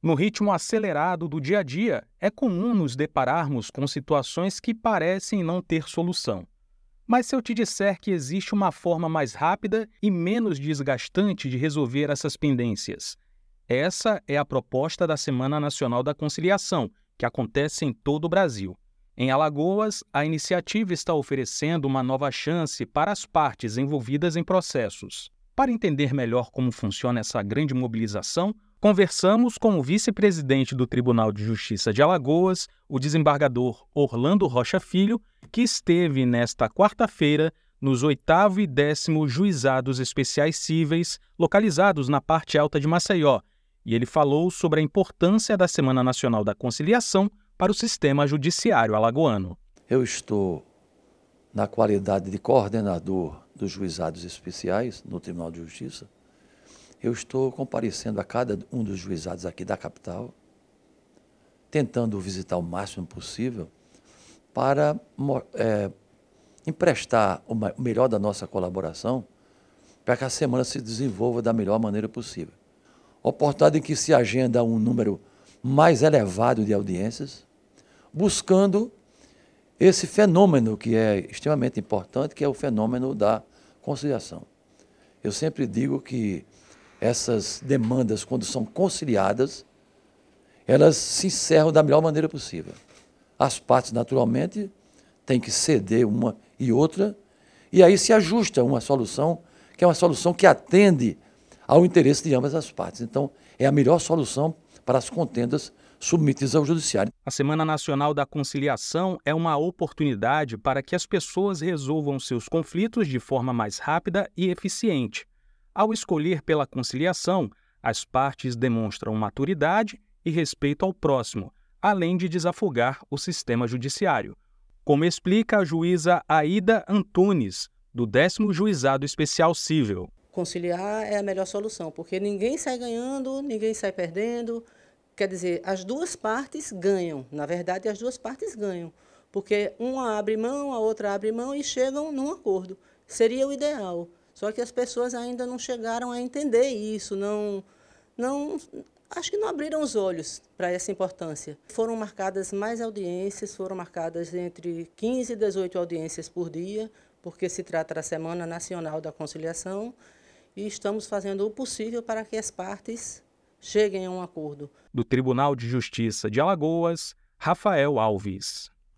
No ritmo acelerado do dia a dia, é comum nos depararmos com situações que parecem não ter solução. Mas se eu te disser que existe uma forma mais rápida e menos desgastante de resolver essas pendências? Essa é a proposta da Semana Nacional da Conciliação, que acontece em todo o Brasil. Em Alagoas, a iniciativa está oferecendo uma nova chance para as partes envolvidas em processos. Para entender melhor como funciona essa grande mobilização, conversamos com o vice-presidente do Tribunal de Justiça de Alagoas, o desembargador Orlando Rocha Filho, que esteve nesta quarta-feira nos 8º e 10º Juizados Especiais Cíveis, localizados na parte alta de Maceió, e ele falou sobre a importância da Semana Nacional da Conciliação para o sistema judiciário alagoano. Eu estou na qualidade de coordenador dos juizados especiais no Tribunal de Justiça. Eu estou comparecendo a cada um dos juizados aqui da capital, tentando visitar o máximo possível para emprestar o melhor da nossa colaboração para que a semana se desenvolva da melhor maneira possível. Oportunidade em que se agenda um número mais elevado de audiências, buscando esse fenômeno que é extremamente importante, que é o fenômeno da conciliação. Eu sempre digo que essas demandas, quando são conciliadas, elas se encerram da melhor maneira possível. As partes, naturalmente, têm que ceder uma e outra, e aí se ajusta uma solução, que é uma solução que atende ao interesse de ambas as partes. Então, é a melhor solução para as contendas submetidas ao judiciário. A Semana Nacional da Conciliação é uma oportunidade para que as pessoas resolvam seus conflitos de forma mais rápida e eficiente. Ao escolher pela conciliação, as partes demonstram maturidade e respeito ao próximo, além de desafogar o sistema judiciário. Como explica a juíza Aida Antunes, do 10º Juizado Especial Cível. Conciliar é a melhor solução, porque ninguém sai ganhando, ninguém sai perdendo. Quer dizer, as duas partes ganham. Na verdade, as duas partes ganham, porque uma abre mão, a outra abre mão e chegam num acordo. Seria o ideal. Só que as pessoas ainda não chegaram a entender isso, acho que não abriram os olhos para essa importância. Foram marcadas mais audiências, foram marcadas entre 15 e 18 audiências por dia, porque se trata da Semana Nacional da Conciliação, e estamos fazendo o possível para que as partes cheguem a um acordo. Do Tribunal de Justiça de Alagoas, Rafael Alves.